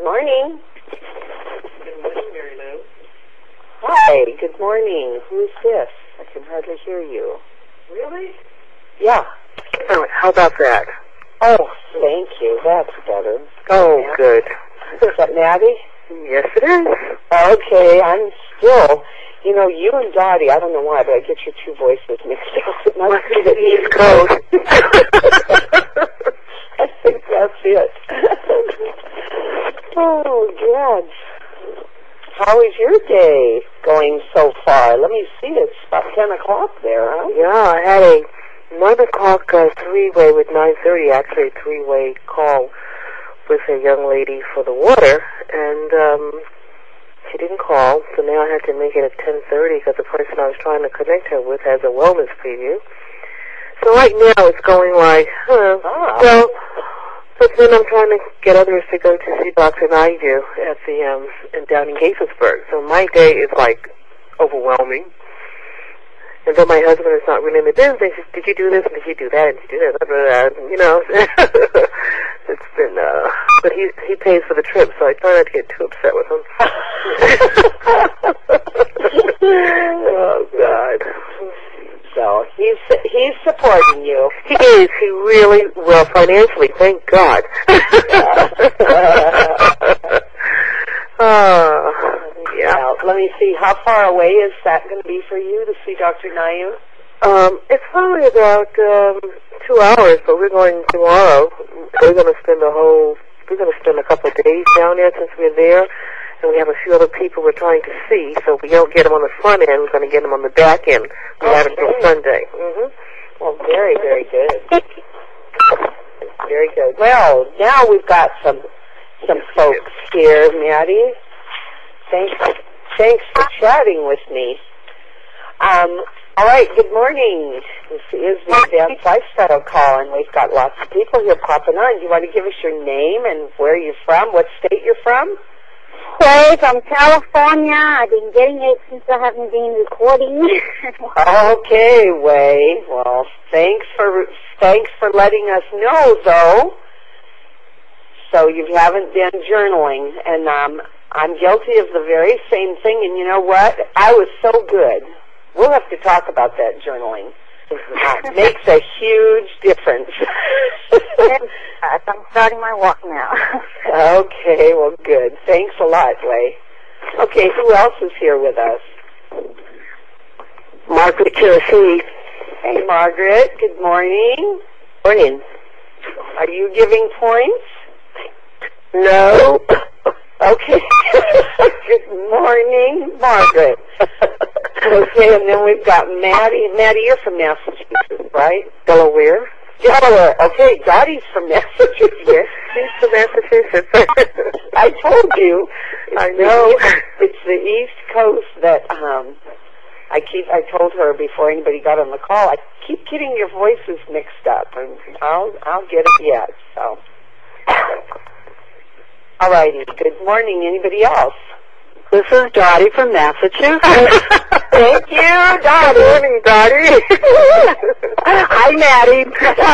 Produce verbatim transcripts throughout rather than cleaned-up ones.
morning. Good morning, Mary Lou. Hi, good morning. Who's this? I can hardly hear you. Really? Yeah. Oh, how about that? Oh, thank you. That's better. Oh, Yeah. good. Is that Maddie? Yes, it is. Okay, I'm still, you know, you and Dottie, I don't know why, but I get your two voices mixed up. It must be the East Coast. I think that's it. Oh, God. How is your day going so far? Let me see, it's about ten o'clock there, huh? Yeah, I had a nine o'clock uh, three-way with nine thirty, actually a three-way call with a young lady for the water, and um, she didn't call, so now I had to make it at ten thirty because the person I was trying to connect her with has a wellness preview. So right now it's going like, huh, Ah. well, but then I'm trying to get others to go to see Doctor Naidu at the, um, in, down in Gaithersburg. So my day is like overwhelming. And then my husband is not really in the business. He says, did you do this? And did you do that? And did you do that? Blah, blah, blah. You know, it's been, uh, but he, he pays for the trip, so I try not to get too upset with him. Oh, God. So he's he's supporting you. He is. He really will financially. Thank God. uh, yeah. Now, let me see. How far away is that going to be for you to see Doctor Nayu? Um, it's probably about um, two hours, but we're going tomorrow. We're going to spend a whole. We're going to spend a couple of days down there since we're there. And we have a few other people we're trying to see, so if we don't get them on the front end, we're going to get them on the back end. We Okay. have it until Sunday. Mm-hmm. Well, very, very good. Very good. Well, now we've got some some folks here, Maddie. Thanks, thanks for chatting with me. Um, all right, good morning. This is the Advanced Lifestyle Call, and we've got lots of people here popping on. Do you want to give us your name and where you're from, what state you're from? Way from California. I've been getting it since I haven't been recording. Okay, Way. Well, thanks for thanks for letting us know, though. So you haven't been journaling, and um, I'm guilty of the very same thing. And you know what? I was so good. We'll have to talk about that journaling. It makes a huge difference. I'm starting my walk now. Okay, well, good. Thanks a lot, Way. Okay, who else is here with us? Margaret Tennessee. Hey, Margaret. Good morning. Morning. Are you giving points? No. Okay. Good morning, Margaret. Okay, and then we've got Maddie. Maddie, you're from Massachusetts, right? Delaware. Delaware. Okay, Dottie's from Massachusetts. Yes, she's from Massachusetts. I told you. I know. It's the East Coast that um, I keep. I told her before anybody got on the call. I keep getting your voices mixed up, and I'll I'll get it yet. So, all righty. Good morning. Anybody else? This is Dottie from Massachusetts. Thank you, Dottie. Good morning, Dottie. Hi, Maddie.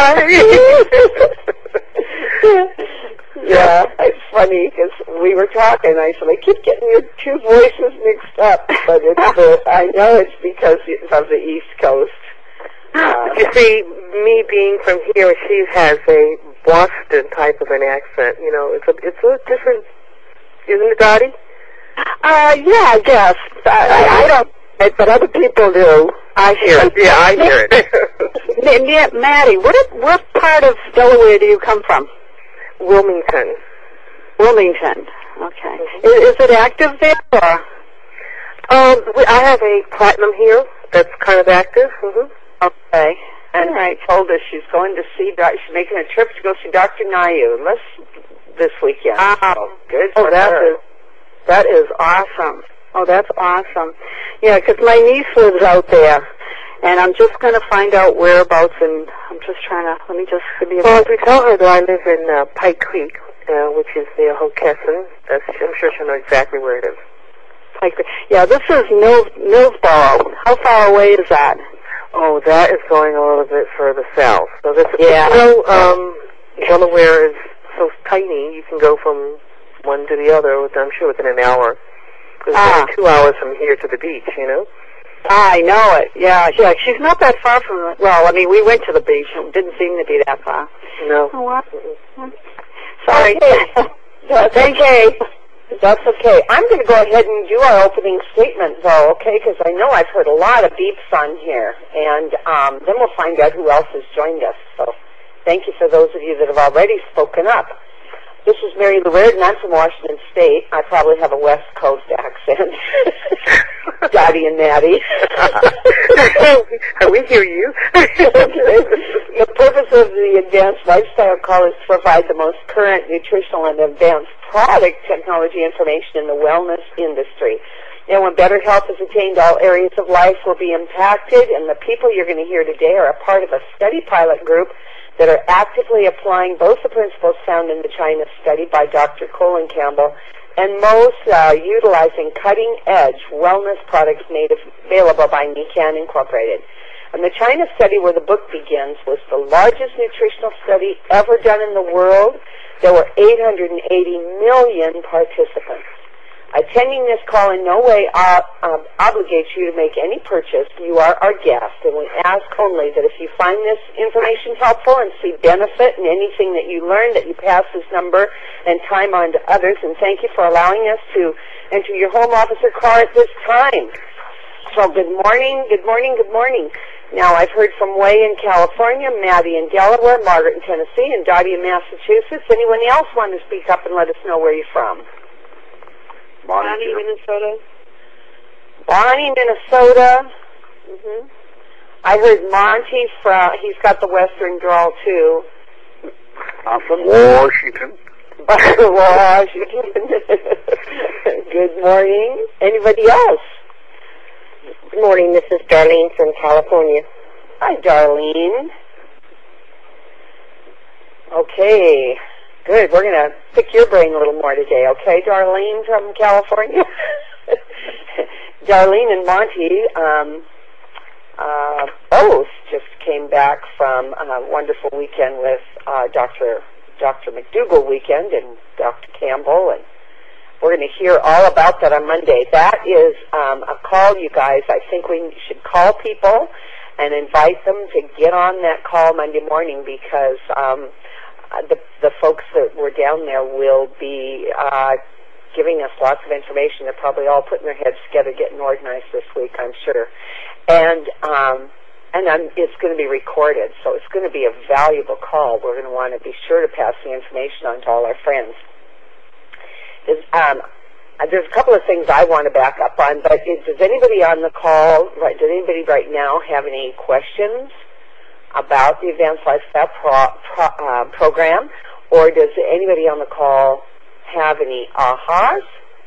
Yeah, it's funny because we were talking. I said, I keep getting your two voices mixed up, but it's the, I know it's because it's of the East Coast. Uh, You see, me being from here, she has a Boston type of an accent. You know, it's a it's a different, isn't it, Dottie? uh, yeah, I guess. I, I, I don't, but other people do. I hear it. Yeah, I hear it. Yeah, Maddie, what what part of Delaware do you come from? Wilmington. Wilmington. Okay. Is, is it active there? Or? Um, we, I have a platinum here that's kind of active. Mm-hmm. Okay. And I told her she's going to see, doc- she's making a trip to go see Doctor Nayu this, this weekend. Wow. Good Oh, for that her. is, that is awesome. Oh, that's awesome. Yeah, 'cause my niece lives out there, and I'm just going to find out whereabouts, and I'm just trying to, let me just, give me a Well, if we tell her that I live in uh, Pike Creek, uh, which is near Hockessin, that's, I'm sure she'll know exactly where it is. Pike Creek. Yeah, this is Mills, Millsboro. How far away is that? Oh, that is going a little bit further south. So this, Yeah. you know, um, Delaware is so tiny. You can go from one to the other, I'm sure within an hour. Because Ah. it's two hours from here to the beach, you know? I know it. Yeah, yeah. She's not that far from the, well, I mean, we went to the beach. It didn't seem to be that far. No. Oh, what? Sorry. Okay. That's okay. That's okay. I'm going to go ahead and do our opening statement, though, okay, because I know I've heard a lot of beeps on here, and um, then we'll find out who else has joined us. So thank you for those of you that have already spoken up. This is Mary Lou Reardon, and I'm from Washington State. I probably have a West Coast accent. Dottie and Maddie. We hear you. The purpose of the Advanced Lifestyle Call is to provide the most current nutritional and advanced product technology information in the wellness industry. And when better health is attained, all areas of life will be impacted, and the people you're going to hear today are a part of a study pilot group that are actively applying both the principles found in the China study by Doctor Colin Campbell and most uh, utilizing cutting-edge wellness products made available by Nikan Incorporated. And the China study, where the book begins, was the largest nutritional study ever done in the world. There were eight hundred eighty million participants. Attending this call in no way uh, um, obligates you to make any purchase. You are our guest, and we ask only that if you find this information helpful and see benefit in anything that you learn, that you pass this number and time on to others. And thank you for allowing us to enter your home office or car at this time. So good morning, good morning, good morning. Now, I've heard from Way in California, Maddie in Delaware, Margaret in Tennessee, and Dottie in Massachusetts. Anyone else want to speak up and let us know where you're from? Bonnie, Minnesota. Bonnie, Minnesota. Mm-hmm. I heard Monty from, he's got the Western drawl too. I'm from Washington. Washington. Good morning. Anybody else? Good morning. This is Darlene from California. Hi, Darlene. Okay. Good. We're going to pick your brain a little more today, okay, Darlene from California? Darlene and Monty um, uh, both just came back from a wonderful weekend with uh, Doctor Doctor McDougall weekend and Doctor Campbell, and we're going to hear all about that on Monday. That is um, a call, you guys. I think we should call people and invite them to get on that call Monday morning because um, the, the folks that were down there will be uh, giving us lots of information. They're probably all putting their heads together, getting organized this week, I'm sure. And um, and I'm, it's going to be recorded, so it's going to be a valuable call. We're going to want to be sure to pass the information on to all our friends. Is, um, there's a couple of things I want to back up on, but is, does anybody on the call, right, does anybody right now have any questions about the Advanced Lifestyle pro, pro, uh, program, or does anybody on the call have any ahas?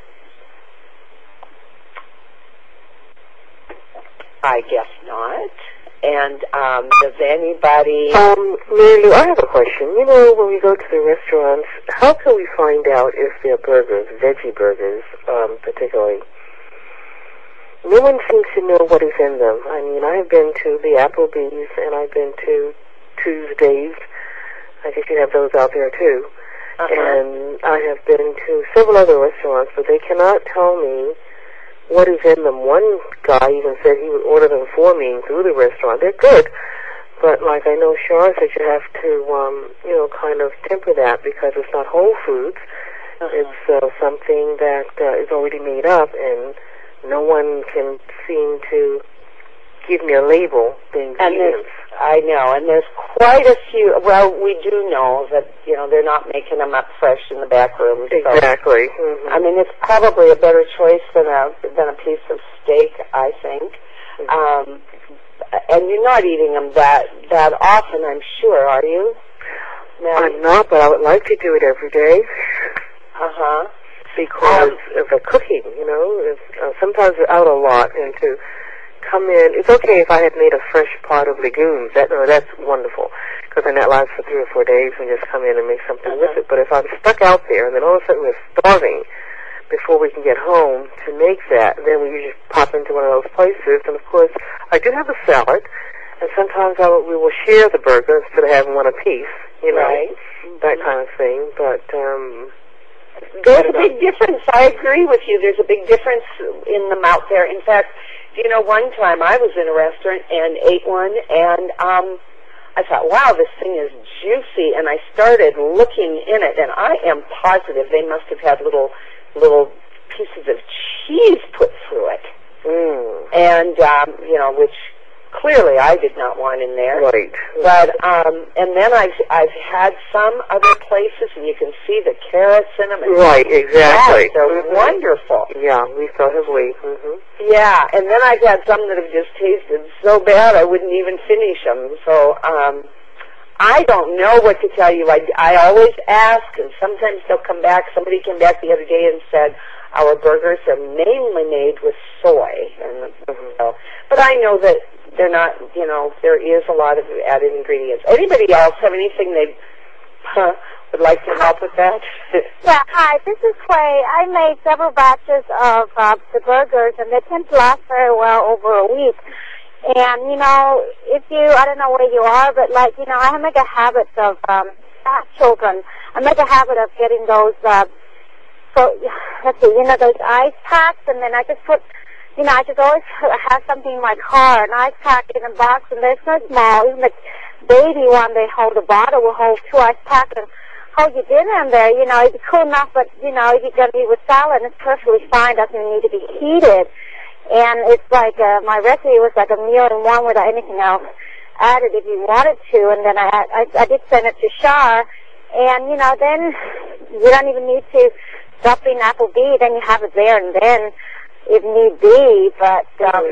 I guess not. And um, does anybody... Um, Mary Lou, I have a question. You know, when we go to the restaurants, how can we find out if they're burgers, veggie burgers, um, particularly? No one seems to know what is in them. I mean, I've been to the Applebee's, and I've been to Tuesdays. I guess you have those out there, too. Uh-huh. And I have been to several other restaurants, but they cannot tell me what is in them. One guy even said he would order them for me through the restaurant. They're good, but like I know Shar said, you have to, um, you know, kind of temper that because it's not whole foods. Uh-huh. It's uh, something that uh, is already made up, and no one can seem to give me a label, the ingredients. I know, and there's quite a few. Well, we do know that, you know, they're not making them up fresh in the back room. So, exactly. Mm-hmm. I mean, it's probably a better choice than a than a piece of steak, I think. Mm-hmm. Um, and you're not eating them that that often, I'm sure, are you, Maddie? I'm not, but I would like to do it every day. Uh huh. Because Um, of the cooking, you know, it's, uh, sometimes we're out a lot, and to come in, it's okay if I had made a fresh pot of legumes. That no, that's wonderful, because then that lasts for three or four days and just come in and make something Uh-huh. with it. But if I'm stuck out there and then all of a sudden we're starving before we can get home to make that, then we usually pop into one of those places. And of course, I do have a salad, and sometimes I will, we will share the burger instead of having one apiece, you know, Right. that kind of thing. But um, There's a big difference. I agree with you. There's a big difference in them out there. In fact, you know, one time I was in a restaurant and ate one, and um, I thought, wow, this thing is juicy, and I started looking in it, and I am positive they must have had little little pieces of cheese put through it. Mm. And, um, you know, which clearly I did not want in there. Right. But, um, and then I've, I've had some other places, and you can see the carrots in them. And right, exactly. They're mm-hmm. wonderful. Yeah, we so have we. Mm-hmm. Yeah, and then I've had some that have just tasted so bad I wouldn't even finish them. So, um, I don't know what to tell you. I, I always ask, and sometimes they'll come back. Somebody came back the other day and said, our burgers are mainly made with soy. And, mm-hmm. so, but I know that they're not, you know, there is a lot of added ingredients. Anybody else have anything they huh, would like to help with that? Yeah, hi, this is Clay. I made several batches of uh, the burgers, and they tend to last very well over a week. And, you know, if you, I don't know where you are, but, like, you know, I make a habit of, um, I have children. I make a habit of getting those, uh, so, let's see, you know, those ice packs, and then I just put, you know, I just always have something in my car, an ice pack in a box, and they're so small. Even the baby one, they hold a bottle, will hold two ice packs and hold your dinner in there. You know, it'd be cool enough, but, you know, if you're going to eat with salad, it's perfectly fine. Doesn't even need to be heated. And it's like, uh, my recipe was like a meal in one without anything else added if you wanted to. And then I, I, I did send it to Shar. And, you know, then you don't even need to drop in Applebee. Then you have it there and then if need be. But, um,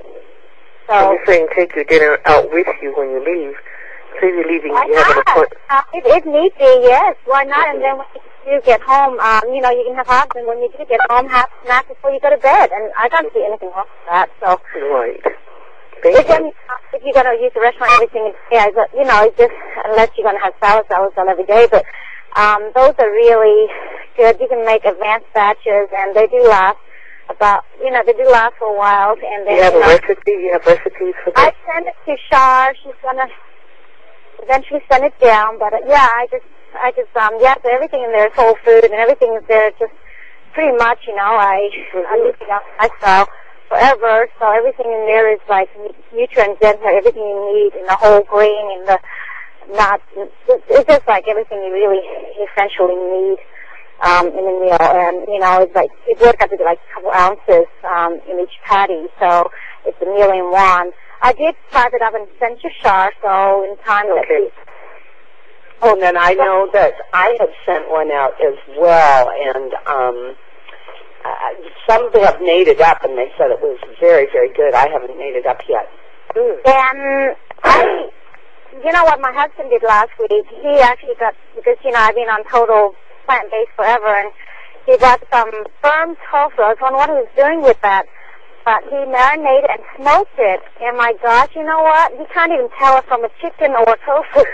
so. So you're saying take your dinner out with you when you leave. Say you're leaving, Why you have an appointment. Uh, if, if need be, yes. Why not? And then when you get home, um, you know, you can have hot, and when you do get home, have a snack before you go to bed. And I don't see anything wrong with that. So. Right. If, then, if you're going to use the restaurant, everything, yeah, but, you know, it's just, unless you're going to have salad, salads all every day. But um, those are really good. You can make advanced batches, and they do last about, you know, they do last for a while. And then, you have you a know, recipe? You have recipes for I that? send it to Shar. She's going to eventually send it down. But, uh, yeah, I just, I just, um, yeah, so everything in there is whole food, and everything is there just pretty much, you know, I, mm-hmm. I'm using up my style forever, so everything in there is like nutrient dense, everything you need in the whole grain, in the nuts. It's just like everything you really essentially need um, in a meal. And, you know, it's like, it works out to be like a couple ounces um, in each patty, so it's a meal in one. I did type it up and send to Shar, so in time okay. that we... Oh, and then I know that I had sent one out as well, and um, uh, some have made it up, and they said it was very, very good. I haven't made it up yet. Mm. And I, you know what my husband did last week? He actually got, because, you know, I've been on total plant-based forever, and he got some firm tofu. I was wondering what he was doing with that. But he marinated and smoked it, and my gosh, you know what? You can't even tell it from a chicken or tofu.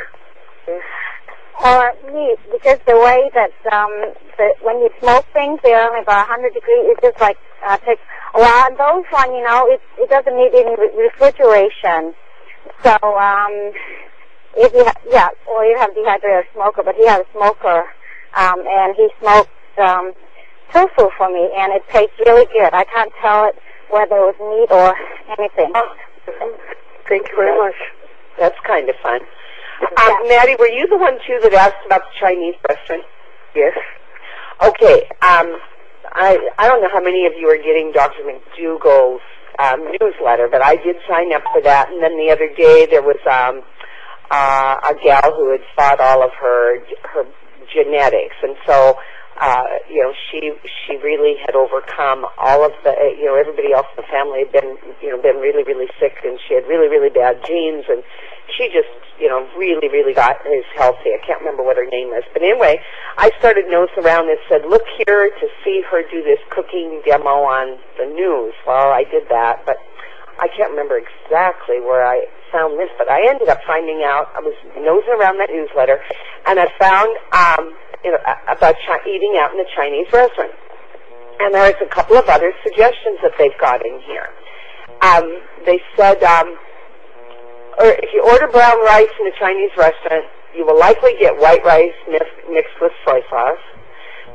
Or meat, because the way that um, the, when you smoke things, they're only about one hundred degrees. It's just like uh, takes a while. And those one, you know, it it doesn't need any re- refrigeration. So um, if you ha- yeah, or you have dehydrated smoker, but he has a smoker, um, and he smoked um, tofu for me, and it tastes really good. I can't tell it whether it was meat or anything. Thank you very much. That's kind of fun. Um, Maddie, were you the one, too, that asked about the Chinese restaurant? Yes. Okay. Um, I I don't know how many of you are getting Doctor McDougall's um, newsletter, but I did sign up for that. And then the other day there was um, uh, a gal who had fought all of her her genetics, and so uh, you know she she really had overcome all of the you know everybody else in the family had been you know been really really sick, and she had really really bad genes, and she just, you know, really, really got is healthy. I can't remember what her name is. But anyway, I started notes around that said, look here to see her do this cooking demo on the news. Well, I did that, but I can't remember exactly where I found this. But I ended up finding out, I was nosing around that newsletter, and I found um, you know, about chi- eating out in a Chinese restaurant. And there's a couple of other suggestions that they've got in here. Um, they said... Um, Or if you order brown rice in a Chinese restaurant, you will likely get white rice mixed, mixed with soy sauce.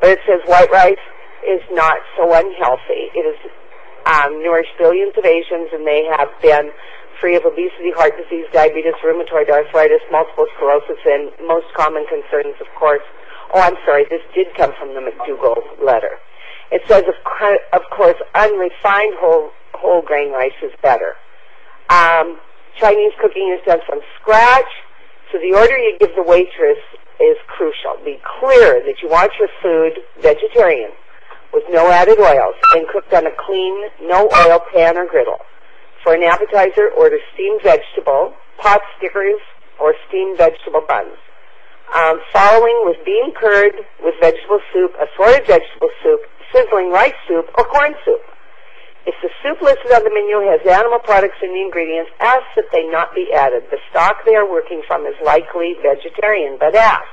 But it says white rice is not so unhealthy. It has um, nourished billions of Asians, and they have been free of obesity, heart disease, diabetes, rheumatoid arthritis, multiple sclerosis, and most common concerns, of course. Oh, I'm sorry, this did come from the McDougall letter. It says, of, co- of course, unrefined whole, whole grain rice is better. Um, Chinese cooking is done from scratch, so the order you give the waitress is crucial. Be clear that you want your food vegetarian, with no added oils, and cooked on a clean, no-oil pan or griddle. For an appetizer, order steamed vegetable, pot stickers, or steamed vegetable buns. Um, following with bean curd with vegetable soup, assorted vegetable soup, sizzling rice soup, or corn soup. If the soup listed on the menu has animal products in the ingredients, ask that they not be added. The stock they are working from is likely vegetarian, but ask.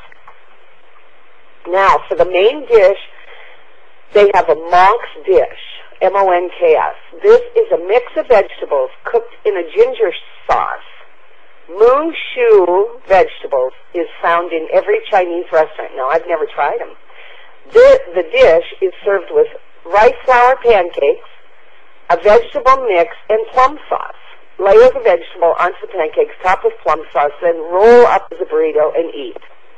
Now, for the main dish, they have a monk's dish, M O N K S. This is a mix of vegetables cooked in a ginger sauce. Moo shu vegetables is found in every Chinese restaurant. Now, I've never tried them. The, the dish is served with rice flour pancakes, a vegetable mix, and plum sauce. Layer the vegetable onto the pancakes, top with plum sauce, then roll up as a burrito and eat.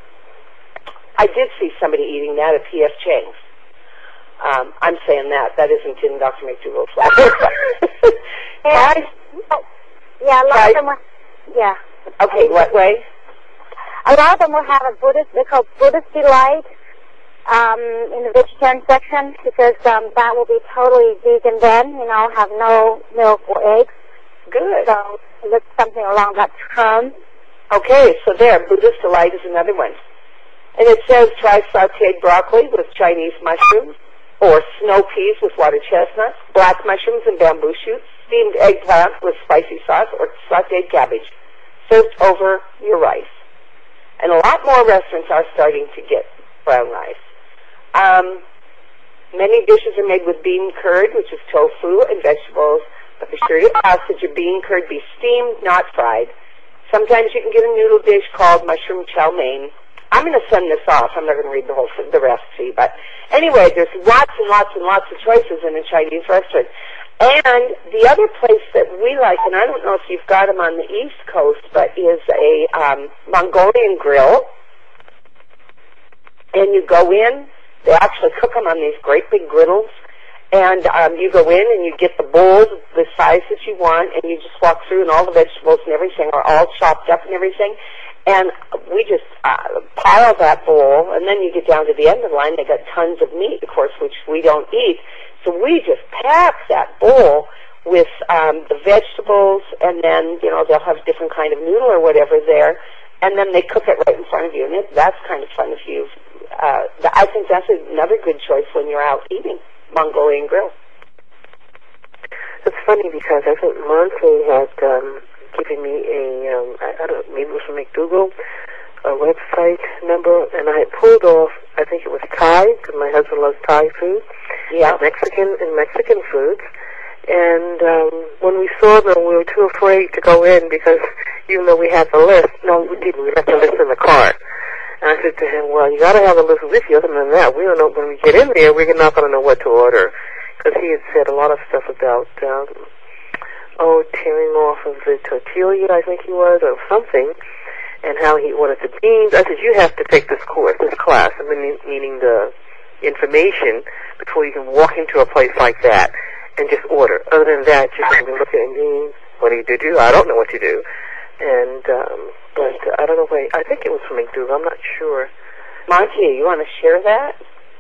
I did see somebody eating that at P F Chang's. Um, I'm saying that. That isn't in Doctor McDougall's letter. And, oh, yeah, a lot Right. of them were, yeah. Okay, what way? A lot of them will have a Buddhist, they call Buddhist Delight, um, in the vegetarian section, because um, that will be totally vegan then, you know, have no milk or eggs. Good. So look something along that term. Okay, so there, Buddhist Delight is another one. And it says try sauteed broccoli with Chinese mushrooms, or snow peas with water chestnuts, black mushrooms and bamboo shoots, steamed eggplant with spicy sauce, or sauteed cabbage, served over your rice. And a lot more restaurants are starting to get brown rice. Um, many dishes are made with bean curd, which is tofu and vegetables, but be sure to ask that your bean curd be steamed, not fried. Sometimes you can get a noodle dish called mushroom chow mein. I'm going to send this off. I'm not going to read the whole the recipe, but anyway, there's lots and lots and lots of choices in a Chinese restaurant. And the other place that we like, and I don't know if you've got them on the East Coast, but is a um, Mongolian grill. And you go in, they actually cook them on these great big griddles, and um, you go in and you get the bowls the size that you want, and you just walk through, and all the vegetables and everything are all chopped up and everything. And we just uh, pile that bowl, and then you get down to the end of the line. They got tons of meat, of course, which we don't eat. So we just pack that bowl with um, the vegetables, and then, you know, they'll have different kind of noodle or whatever there, and then they cook it right in front of you. And it, that's kind of fun if you, uh, I think that's another good choice when you're out eating, Mongolian grill. It's funny because I think Monty had um, given me a, um, I, I don't know, maybe it was from McDougall, a website number, and I had pulled off, I think it was Thai, because my husband loves Thai food, Yeah. Mexican and Mexican foods. And um, when we saw them, we were too afraid to go in because even though we had the list, no, we didn't. We left the list in the car. And I said to him, well, you got to have the list with you. Other than that, we don't know. When we get in there, we're not going to know what to order. Because he had said a lot of stuff about, um, oh, tearing off of the tortilla, I think he was, or something, and how he ordered the beans. I said, you have to take this course, this class, I mean, meaning the information, before you can walk into a place like that and just order. Other than that, just look at beans. What do you do? I don't know what you do. And, um, but uh, I don't know why. I think it was from McDougall. I'm not sure. Monty, you want to share that?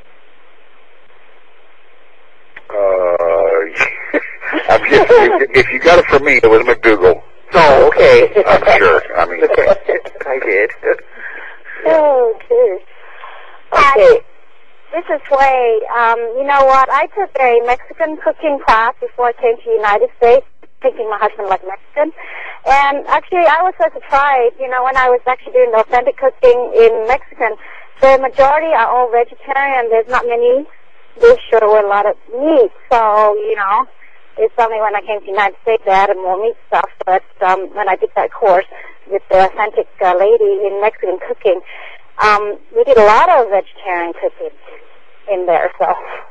Uh, I'm just, if, if you got it from me, it was McDougall. Oh, okay. I'm sure. I mean, I did. Okay. Hi, Okay. this is Way. Um, you know what? I took a Mexican cooking class before I came to the United States, thinking my husband liked Mexican. And actually, I was so surprised, you know, when I was actually doing the authentic cooking in Mexican, the majority are all vegetarian. There's not many dishes or a lot of meat. So, you know, it's only when I came to the United States I added more meat stuff. But um, when I did that course with the authentic uh, lady in Mexican cooking, um, we did a lot of vegetarian cooking. in there. So.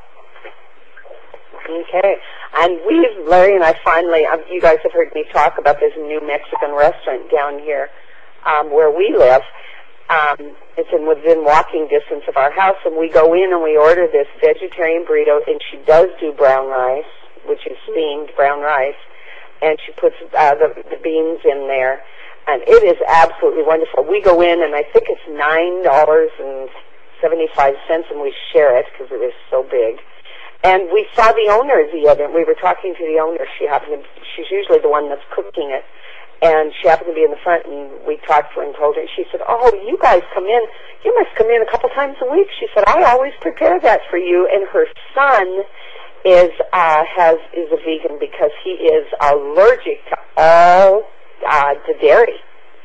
Okay. And we've, Larry and I finally, um, you guys have heard me talk about this new Mexican restaurant down here um, where we live. Um, it's in within walking distance of our house, and we go in and we order this vegetarian burrito, and she does do brown rice, which is steamed brown rice, and she puts uh, the, the beans in there, and it is absolutely wonderful. We go in, and I think it's nine dollars and seventy-five cents, and we share it because it is so big. And we saw the owner the other. We were talking to the owner. She happened to, she's usually the one that's cooking it. And she happened to be in the front, and we talked to her and told her. She said, "Oh, you guys come in. You must come in a couple times a week." She said, "I always prepare that for you." And her son is uh, has is a vegan because he is allergic to all uh, the dairy.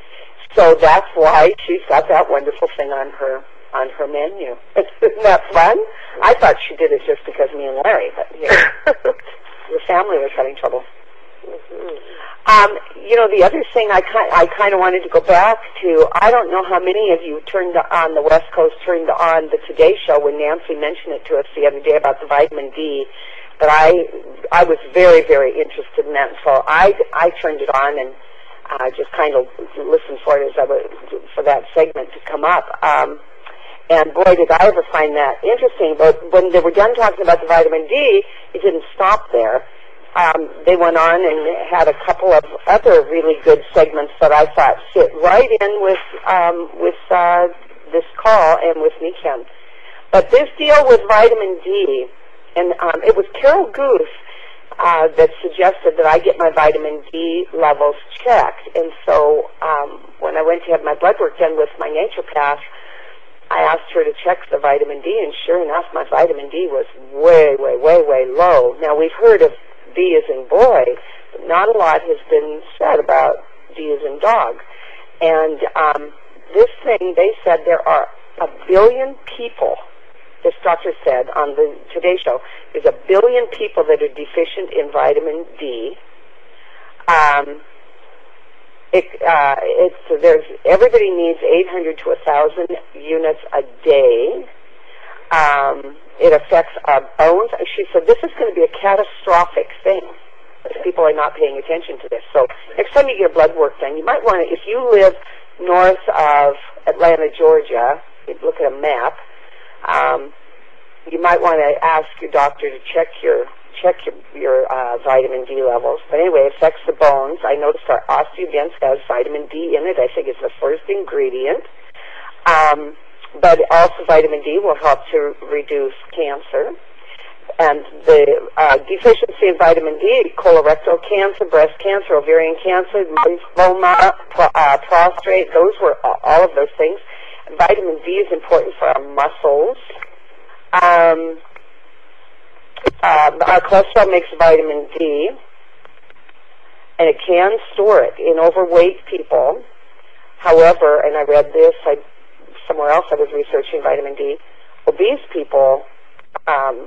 So that's why she's got that wonderful thing on her on her menu. Isn't that fun? I thought she did it just because me and Larry, but yeah, the family was having trouble. Mm-hmm. Um, you know, the other thing I kind I kind of wanted to go back to. I don't know how many of you turned on the West Coast turned on the Today Show when Nancy mentioned it to us the other day about the vitamin D. But I I was very very interested in that, so I I turned it on and uh, just kind of listened for it as I was, for that segment to come up. Um, And boy, did I ever find that interesting. But when they were done talking about the vitamin D, it didn't stop there. Um, they went on and had a couple of other really good segments that I thought fit right in with um, with uh, this call and with Niken. But this deal with vitamin D, and um, it was Carol Goose uh, that suggested that I get my vitamin D levels checked. And so um, when I went to have my blood work done with my naturopath, I asked her to check the vitamin D, and sure enough, my vitamin D was way, way, way, way low. Now, we've heard of D as in boy, but not a lot has been said about D as in dog. And um, this thing, they said there are a billion people, this doctor said on the Today Show, there's a billion people that are deficient in vitamin D. Um, It, uh, it's, there's, everybody needs eight hundred to one thousand units a day. Um, it affects our bones. She said this is going to be a catastrophic thing if people are not paying attention to this. So next time you get your blood work done, you might want to, if you live north of Atlanta, Georgia, you look at a map, um, you might want to ask your doctor to check your check your, your uh, vitamin D levels. But anyway, it affects the bones. I noticed our Osteodents has vitamin D in it. I think it's the first ingredient. Um, but also vitamin D will help to reduce cancer. And the uh, deficiency of vitamin D, colorectal cancer, breast cancer, ovarian cancer, lymphoma, pro, uh, prostate, those were all of those things. Vitamin D is important for our muscles. Um, Um, our cholesterol makes vitamin D, and it can store it in overweight people. However, and I read this I, somewhere else I was researching vitamin D, obese people, um,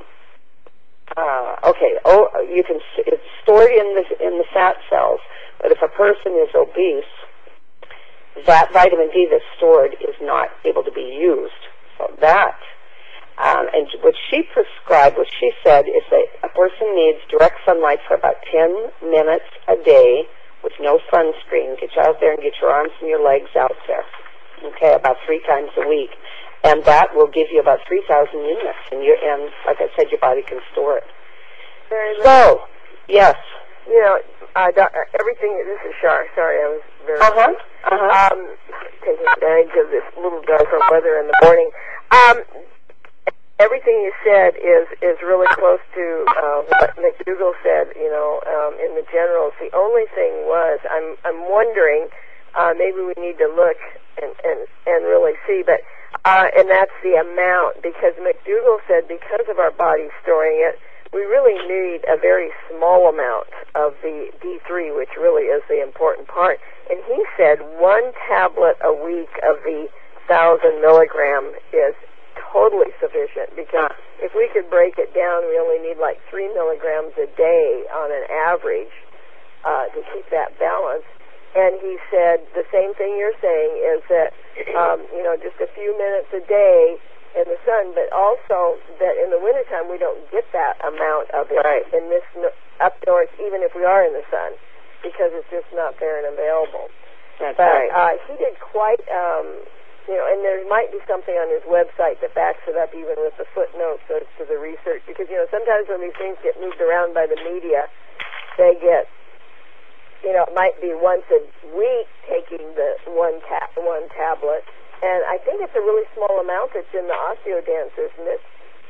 uh, okay, oh, you can, it's stored in the, in the fat cells, but if a person is obese, that vitamin D that's stored is not able to be used. So that Um, and what she prescribed, what she said, is that a person needs direct sunlight for about ten minutes a day with no sunscreen. Get you out there and get your arms and your legs out there, okay, about three times a week. And that will give you about three thousand units. And, you, and like I said, your body can store it. Very so, yes. You know, uh, doc, everything, this is Shar. Sorry, I was very... Uh-huh. Uh-huh. Um, taking advantage of this little darker weather in the morning. Um... Everything you said is is really close to uh, what McDougall said. You know, um, in the generals. The only thing was, I'm I'm wondering, uh, maybe we need to look and and and really see, but uh, and that's the amount, because McDougall said because of our body storing it, we really need a very small amount of the D three, which really is the important part. And he said one tablet a week of the thousand milligram is totally sufficient, because if we could break it down, we only need like three milligrams a day on an average uh, to keep that balance. And he said the same thing you're saying is that, um, you know, just a few minutes a day in the sun, but also that in the wintertime we don't get that amount of it right. in this no- up north, even if we are in the sun, because it's just not there and available. That's but right. uh, he did quite, um, you know, and there might be something on his website that backs it up, even with the footnotes as to the research, because, you know, sometimes when these things get moved around by the media, they get, you know, it might be once a week taking the one ta- one tablet. And I think it's a really small amount that's in the OsteoDance, isn't it?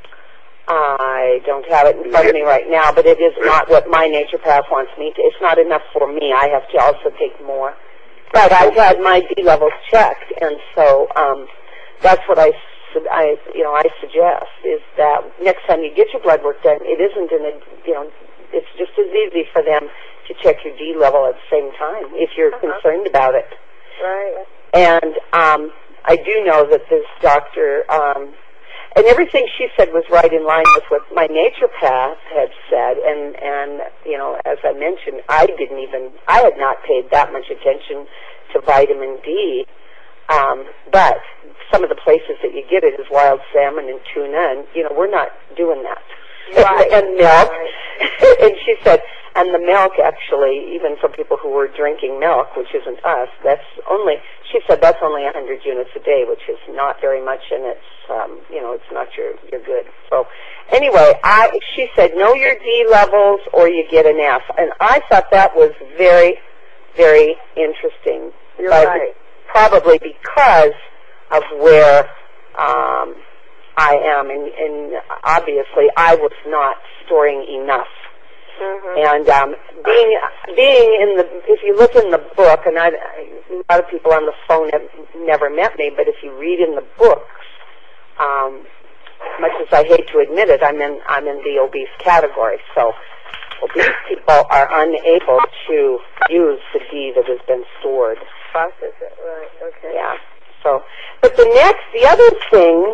I don't have it in front of me right now, but it is not what my naturopath wants me to. It's not enough for me. I have to also take more. But I've had my D levels checked, and so um, that's what I, I, you know, I suggest is that next time you get your blood work done, it isn't in a, you know, it's just as easy for them to check your D level at the same time if you're Uh-huh. concerned about it. Right. And um, I do know that this doctor, um, and everything she said was right in line with what my naturopath had said. And, and, you know, as I mentioned, I didn't even, I had not paid that much attention to vitamin D. Um, but some of the places that you get it is wild salmon and tuna, and, you know, we're not doing that. Right. And milk. Right. And she said, and the milk actually, even for people who were drinking milk, which isn't us, that's only, she said that's only one hundred units a day, which is not very much, and it's, um, you know, it's not your, your good. So anyway, I, she said, know your D levels or you get an F. And I thought that was very, very interesting. You're but right. Probably because of where um, I am, and, and obviously I was not storing enough. Mm-hmm. And um, being being in the, if you look in the book, and I, a lot of people on the phone have never met me, but if you read in the books, um, much as I hate to admit it, I'm in I'm in the obese category. So obese people are unable to use the D that has been stored. Process it, right? Okay. Yeah. So, but the next, the other thing.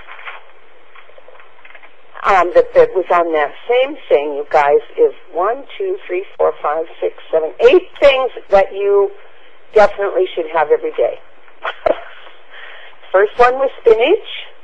Um, that, that was on that same thing, you guys, is one, two, three, four, five, six, seven, eight things that you definitely should have every day. First one was spinach,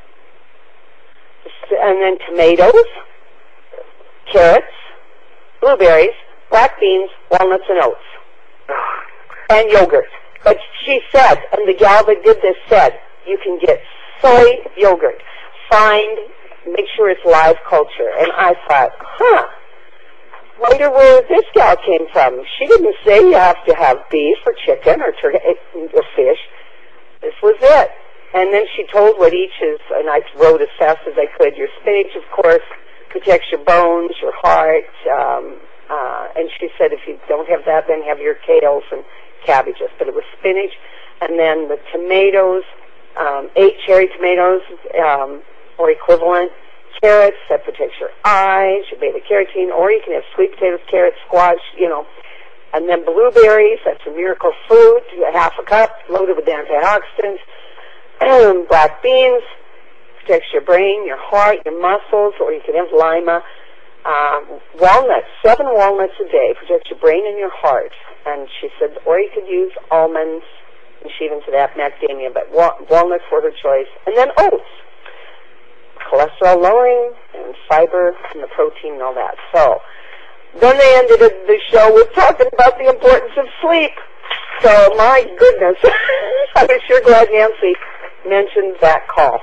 and then tomatoes, carrots, blueberries, black beans, walnuts, and oats, and yogurt. But she said, and the gal that did this said, you can get soy yogurt. Find make sure it's live culture. And I thought, huh, wonder where this gal came from. She didn't say you have to have beef or chicken or, tur- or fish. This was it. And then she told what each is, and I wrote as fast as I could. Your spinach, of course, protects your bones, your heart. Um, uh, and she said if you don't have that, then have your kales and cabbages. But it was spinach. And then the tomatoes, um, eight cherry tomatoes, um, or equivalent, carrots, that protects your eyes, your beta-carotene, or you can have sweet potatoes, carrots, squash, you know. And then blueberries, that's a miracle food, half a cup, loaded with antioxidants. Black beans, protects your brain, your heart, your muscles, or you can have lima. Um, walnuts, seven walnuts a day, protects your brain and your heart. And she said, or you could use almonds, and she even said that macadamia, but wa- walnuts were her choice. And then oats. Cholesterol lowering and fiber and the protein and all that. So then they ended the show with talking about the importance of sleep. So my goodness, I was sure glad Nancy mentioned that call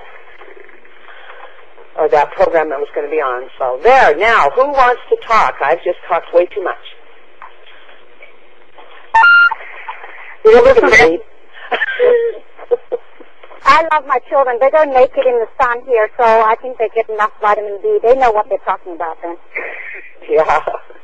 or that program that was going to be on. So there, now, who wants to talk? I've just talked way too much. You know, listen to me. I love my children. They go naked in the sun here, so I think they get enough vitamin D. They know what they're talking about then. Yeah.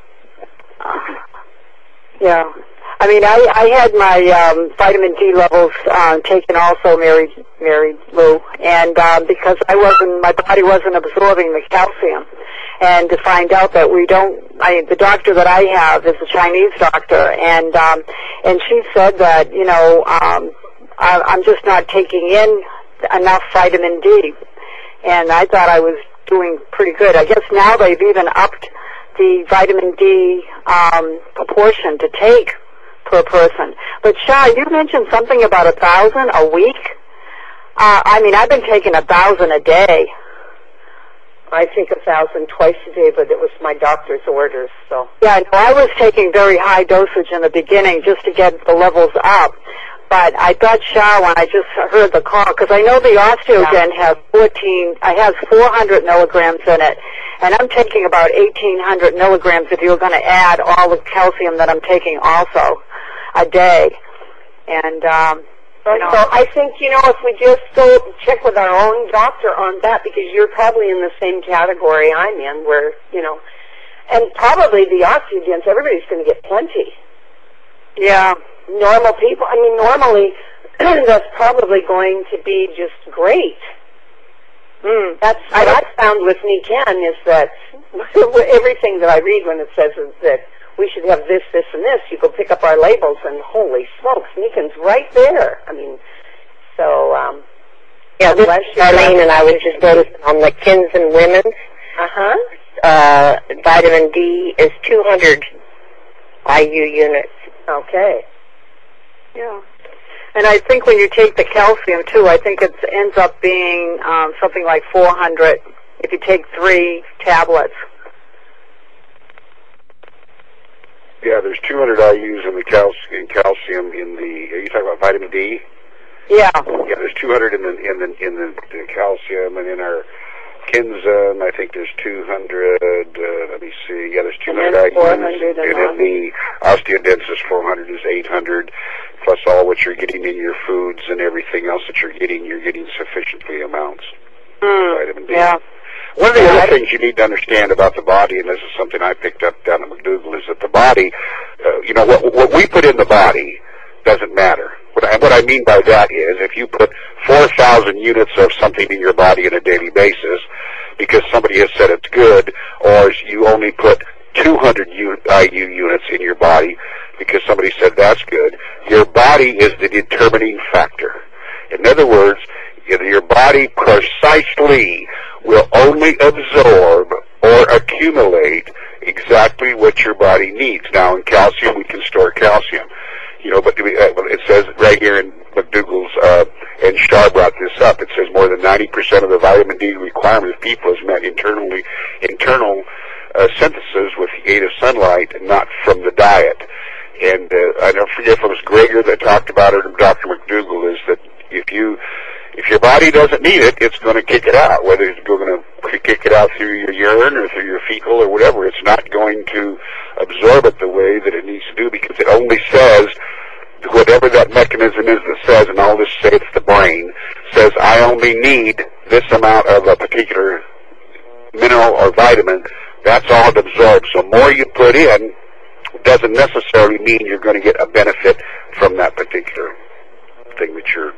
Yeah. I mean, I, I had my um, vitamin D levels uh, taken also, Mary, Mary Lou, and uh, because I wasn't, my body wasn't absorbing the calcium. And to find out that we don't, I, the doctor that I have is a Chinese doctor, and um, and she said that, you know, um, I, I'm just not taking in enough vitamin D. And I thought I was doing pretty good. I guess now they've even upped the vitamin D um, proportion to take per person. But Shah, you mentioned something about a thousand a week. Uh, I mean, I've been taking a thousand a day. I take a thousand twice a day, but it was my doctor's orders, so. Yeah, no, I was taking very high dosage in the beginning just to get the levels up. But I got shy when I just heard the call, because I know the Osteogen has fourteen, it has four hundred milligrams in it, and I'm taking about eighteen hundred milligrams if you're going to add all the calcium that I'm taking also a day. And, um, you know. So I think, you know, if we just go check with our own doctor on that, because you're probably in the same category I'm in, where, you know, and probably the Osteogens, everybody's going to get plenty. Yeah. Normal people, I mean, normally that's probably going to be just great. Mm, that's what I, I found with Nikan is that everything that I read when it says is that we should have this, this, and this, you go pick up our labels and holy smokes, Nikan's right there. I mean, so, um... Yeah, this is Darlene, and I was just noticing on the Kins and Women's, uh-huh. uh, vitamin D is two hundred I U units. Okay. Yeah. And I think when you take the calcium, too, I think it ends up being um, something like four hundred if you take three tablets. Yeah, there's two hundred I U's in the cal- in calcium in the. Are you talking about vitamin D? Yeah. Yeah, there's two hundred in the in the in the, the calcium, and in our Kinzum, I think there's two hundred. Uh, let me see. Yeah, there's two hundred I U's, and in the osteodensis, four hundred is eight hundred. Plus all what you're getting in your foods and everything else that you're getting, you're getting sufficiently amounts mm, of vitamin D. Yeah. One of the other things you need to understand about the body, and this is something I picked up down at McDougall, is that the body, uh, you know, what, what we put in the body doesn't matter. What I, what I mean by that is if you put four thousand units of something in your body on a daily basis because somebody has said it's good, or you only put two hundred I U units in your body because somebody said that's good, your body is the determining factor. In other words, your body precisely will only absorb or accumulate exactly what your body needs. Now, in calcium, we can store calcium. You know, but it says right here in McDougall's, uh, and Starr brought this up, it says more than ninety percent of the vitamin D requirement of people is met internally, internal uh, synthesis with the aid of sunlight, not from the diet. And uh, I don't forget if it was Greger that talked about it, or Doctor McDougall, is that if you, if your body doesn't need it, it's going to kick it out. Whether it's going to kick it out through your urine or through your fecal or whatever, it's not going to absorb it the way that it needs to do because it only says, whatever that mechanism is that says, and all this say it's the brain, says I only need this amount of a particular mineral or vitamin. That's all it absorbs. So more you put in doesn't necessarily mean you're going to get a benefit from that particular thing that you're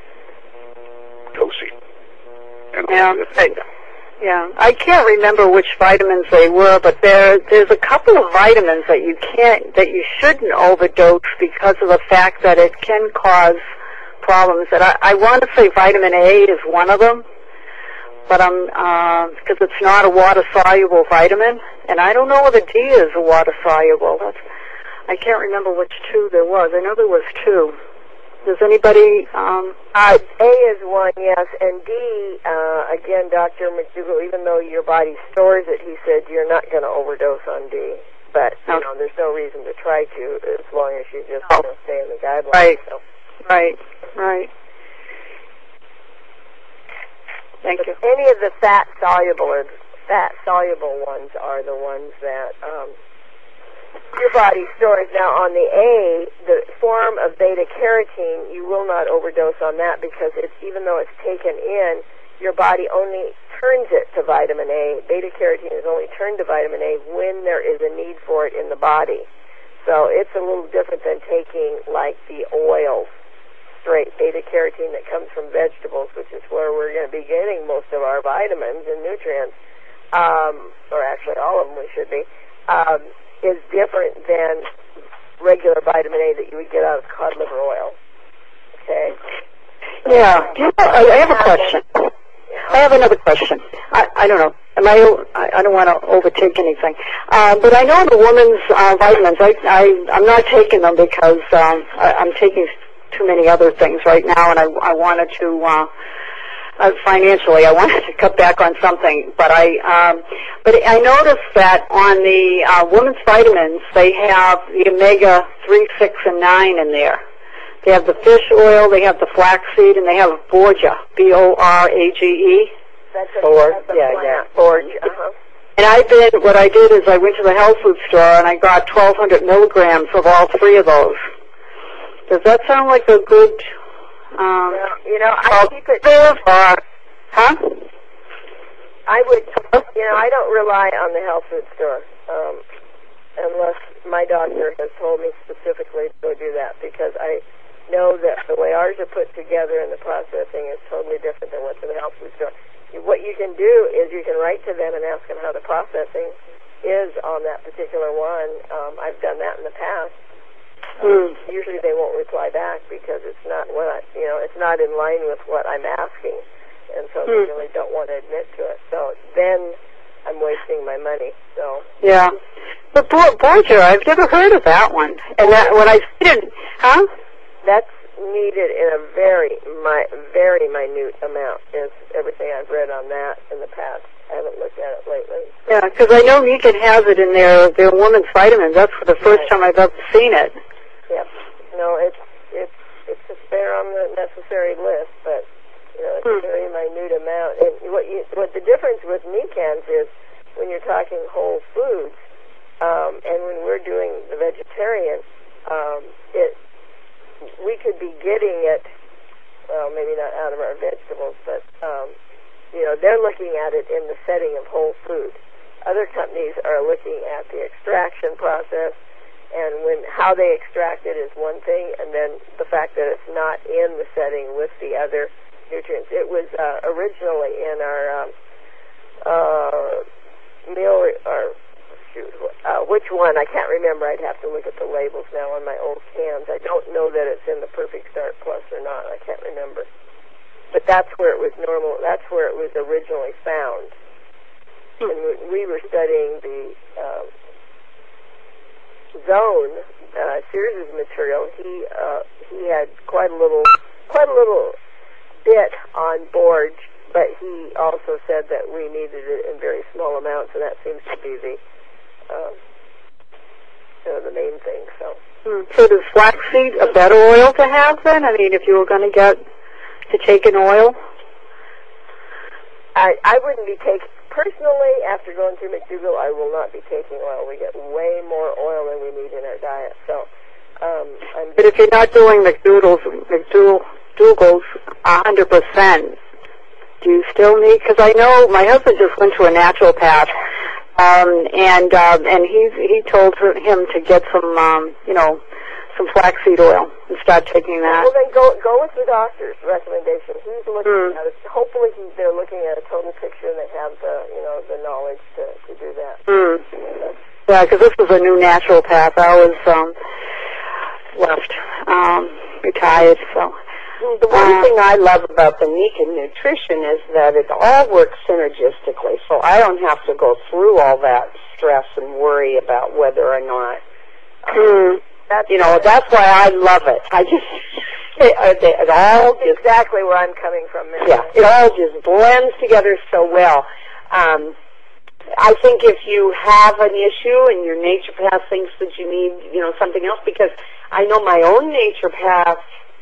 dosing. And yeah, I, yeah. I can't remember which vitamins they were, but there there's a couple of vitamins that you can't that you shouldn't overdose because of the fact that it can cause problems. And I, I want to say vitamin A is one of them, but I'm because uh, it's not a water soluble vitamin, and I don't know whether D is a water soluble. That's, I can't remember which two there was. I know there was two. Does anybody? Um, uh, A is one, yes, and D, uh, again, Doctor McDougall, even though your body stores it, he said you're not going to overdose on D. But, you know, there's no reason to try to as long as you just oh. you know, stay in the guidelines. Right, so. right, right. Thank but you. Any of the fat-soluble or fat-soluble ones are the ones that um, your body stores. Now, on the A, the form of beta-carotene, you will not overdose on that because it's, even though it's taken in, your body only turns it to vitamin A. Beta-carotene is only turned to vitamin A when there is a need for it in the body. So it's a little different than taking, like, the oils, straight beta-carotene that comes from vegetables, which is where we're going to be getting most of our vitamins and nutrients, um, or actually all of them we should be, um, is different than regular vitamin A that you would get out of cod liver oil. Okay? Yeah. Do you know, I have a question. I have another question. I, I don't know. Am I, I don't want to overtake anything. Uh, but I know the woman's uh, vitamins, I, I, I'm not taking them because um, I, I'm taking too many other things right now, and I, I wanted to uh, uh, financially. I wanted to cut back on something, but I um, but I noticed that on the uh, women's vitamins they have the omega three, six, and nine in there. They have the fish oil, they have the flaxseed, and they have Borgia, B O R A G E. That's a, Borg, that's a yeah, plant. yeah. Borg, uh-huh. And I've been, what I did is I went to the health food store and I got twelve hundred milligrams of all three of those. Does that sound like a good, um, Well, you know, I keep it, or, huh? I would, you know, I don't rely on the health food store, um, unless my doctor has told me specifically to go do that, because I know that the way ours are put together and the processing is totally different than what's in the health food store. What you can do is you can write to them and ask them how the processing is on that particular one. Um, I've done that in the past. Um, Mm. Usually they won't reply back because it's not what I, you know, it's not in line with what I'm asking, and so they Mm. really don't want to admit to it. So then I'm wasting my money. So Yeah. But Bo- Borgia, I've never heard of that one. And that, when I didn't, huh? that's needed in a very, mi- very minute amount. Is everything I've read on that in the past. I haven't looked at it lately. Yeah, because I know Nikan has it in their, their women's vitamins. That's the first Right. time I've ever seen it. Yep. No, it's it's it's just there on the necessary list, but you know, it's Hmm. a very minute amount. And what you what the difference with Nicans is when you're talking whole foods, um, and when we're doing the vegetarian, um, it we could be getting it. Well, maybe not out of our vegetables, but um, you know, they're looking at it in the setting of whole food. Other companies are looking at the extraction process, and when how they extract it is one thing, and then the fact that it's not in the setting with the other nutrients. It was uh, originally in our um, uh, meal, or shoot, uh, which one? I can't remember. I'd have to look at the labels now on my old cans. I don't know that it's in the Perfect Start Plus or not. I can't remember. But that's where it was normal. That's where it was originally found. And we were studying the uh, Zone, uh, Sears' material. He uh, he had quite a little, quite a little bit on board, but he also said that we needed it in very small amounts, and that seems to be the uh, you know, the main thing. So. Hmm. So does flaxseed a better oil to have then? I mean, if you were going to get to take an oil? I, I wouldn't be taking, personally, after going through McDougall, I will not be taking oil. We get way more oil than we need in our diet. So, um, I'm But if you're not doing McDougall's, McDougall's one hundred percent, do you still need, because I know my husband just went to a naturopath, um, and uh, and he's, he told her, him to get some, um, you know, some flaxseed oil and start taking that. Well, then go go with the doctor's recommendation. He's looking Mm. at it. Hopefully, he, they're looking at a total picture and they have the you know the knowledge to, to do that. Mm. That's, Yeah, because this was a new naturopath. I was um, left um, retired, so. The one Uh, thing I love about the Nikan nutrition is that it all works synergistically, so I don't have to go through all that stress and worry about whether or not. Um, Mm. that's you know, that's why I love it. I just, it, it, it all that's just, exactly where I'm coming from. Mary. yeah, it all just blends together so well. Um, I think if you have an issue and your naturopath thinks that you need, you know, something else, because I know my own naturopath,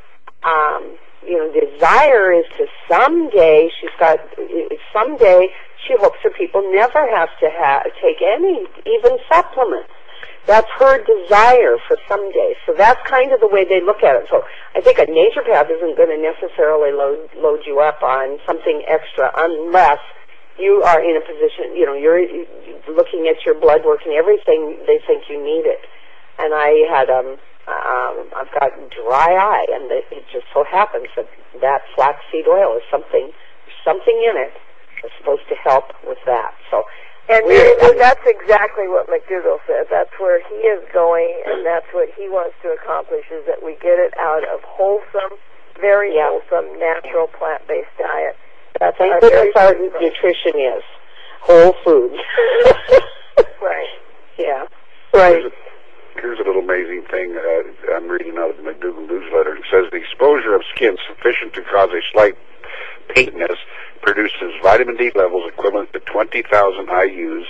um, you know, desire is to someday, she's got, someday she hopes that people never have to ha- take any, even supplements. That's her desire for someday. So that's kind of the way they look at it. So I think a naturopath isn't going to necessarily load, load you up on something extra unless you are in a position, you know, you're looking at your blood work and everything, they think you need it. And I had, um, um, I've got dry eye, and it, it just so happens that that flaxseed oil is something, something in it that's supposed to help with that. So, And, We're- and that's exactly what McDougall said. That's where he is going, and that's what he wants to accomplish, is that we get it out of wholesome, very Yeah. wholesome, natural, plant-based diet. that's our what very our first goal. nutrition is. Whole foods. Right. Yeah. Right. Here's a, here's a little amazing thing uh, I'm reading out of the McDougall newsletter. It says the exposure of skin sufficient to cause a slight paintness produces vitamin D levels equivalent to twenty thousand I U's.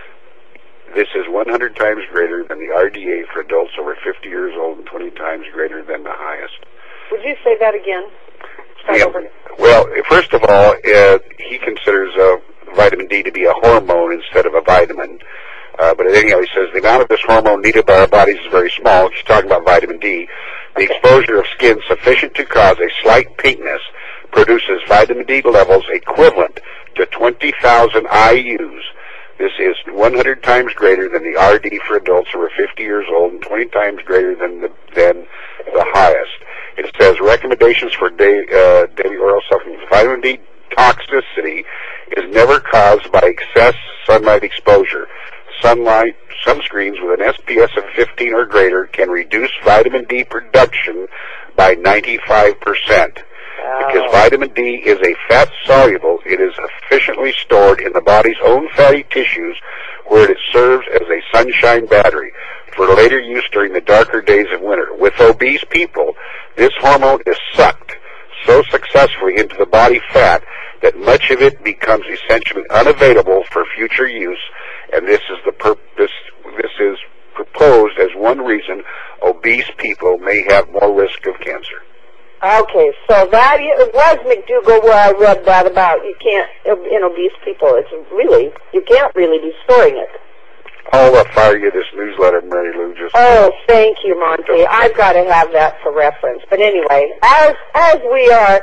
This is one hundred times greater than the R D A for adults over fifty years old and twenty times greater than the highest. Would you say that again? Start Yeah, over. well, first of all, uh, he considers uh, vitamin D to be a hormone instead of a vitamin. Uh, but anyhow, he says the amount of this hormone needed by our bodies is very small. He's talking about vitamin D. The Okay. exposure of skin sufficient to cause a slight pinkness produces vitamin D levels equivalent to twenty thousand I U's. This is one hundred times greater than the R D for adults over fifty years old and twenty times greater than the, than the highest. It says recommendations for day, uh, daily oral supplements. Vitamin D toxicity is never caused by excess sunlight exposure. Sunlight, sunscreens with an S P F of fifteen or greater can reduce vitamin D production by ninety-five percent. Because vitamin D is a fat soluble, it is efficiently stored in the body's own fatty tissues where it serves as a sunshine battery for later use during the darker days of winter. With obese people, this hormone is sucked so successfully into the body fat that much of it becomes essentially unavailable for future use, and this is the pur- this, this is proposed as one reason obese people may have more risk of cancer. Okay, so that it was McDougall where I read that about. You can't, in obese people, it's really, you can't really be storing it. I'll uh, fire you this newsletter, Mary Lou. Just Oh, thank you, Monty. I've got to have that for reference. But anyway, as as we are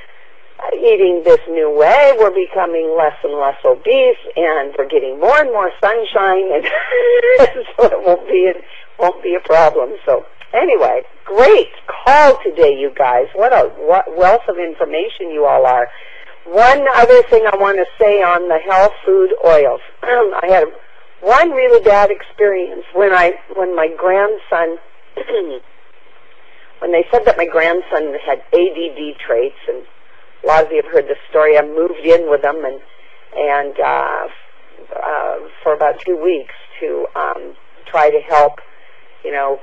eating this new way, we're becoming less and less obese, and we're getting more and more sunshine, and so it won't be it won't be a problem. So anyway, great call today, you guys. What a what wealth of information you all are. One other thing I want to say on the health food oils. I had one really bad experience when I when my grandson when they said that my grandson had A D D traits, and a lot of you have heard the story. I moved in with them and and uh, uh, for about two weeks to um, try to help, you know,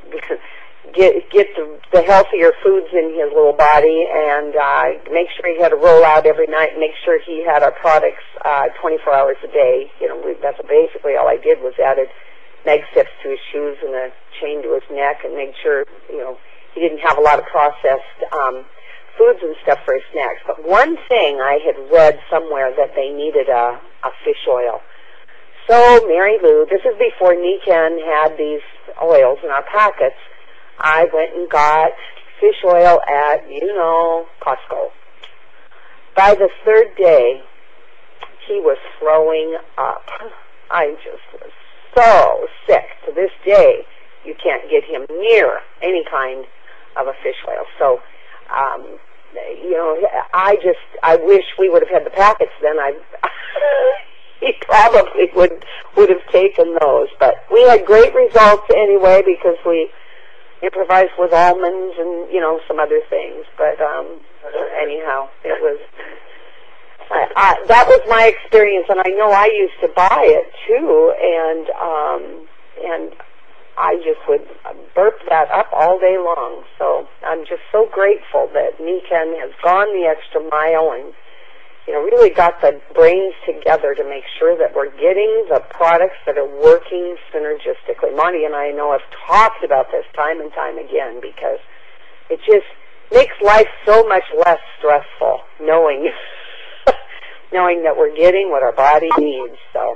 get get the, the healthier foods in his little body, and uh, make sure he had a rollout every night, and make sure he had our products uh, twenty-four hours a day. You know, we, that's basically all I did was added mag sips to his shoes and a chain to his neck, and made sure, you know, he didn't have a lot of processed um, foods and stuff for his snacks. But one thing I had read somewhere that they needed a, a fish oil. So, Mary Lou, this is before Nikan had these oils in our packets. I went and got fish oil at, you know, Costco. By the third day, he was throwing up. I just was so sick. To this day, you can't get him near any kind of a fish oil. So, um, you know, I just, I wish we would have had the packets then. I he probably would would have taken those. But we had great results anyway because we improvised with almonds and, you know, some other things. But um, anyhow, it was, I, I, that was my experience, and I know I used to buy it too, and um, and I just would burp that up all day long. So I'm just so grateful that Nikan has gone the extra mile and, you know, really got the brains together to make sure that we're getting the products that are working synergistically. Monty and I know have talked about this time and time again because it just makes life so much less stressful knowing knowing that we're getting what our body needs. So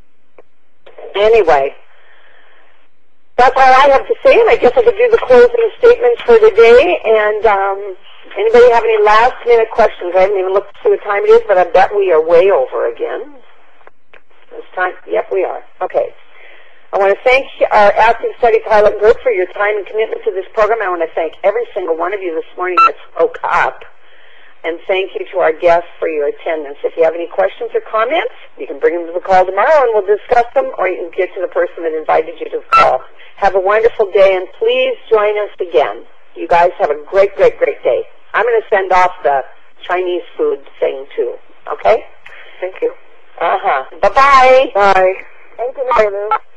anyway, that's all I have to say, and I guess I could do the closing statements for today. And um, anybody have any last-minute questions? I haven't even looked to see what time it is, but I bet we are way over again. It's time. Yep, we are. Okay. I want to thank our Active Study Pilot group for your time and commitment to this program. I want to thank every single one of you this morning that spoke up. And thank you to our guests for your attendance. If you have any questions or comments, you can bring them to the call tomorrow and we'll discuss them, or you can get to the person that invited you to the call. Have a wonderful day, and please join us again. You guys have a great, great, great day. I'm going to send off the Chinese food thing, too. Okay? Thank you. Uh-huh. Bye-bye. Bye. Thank you, Mary Lou.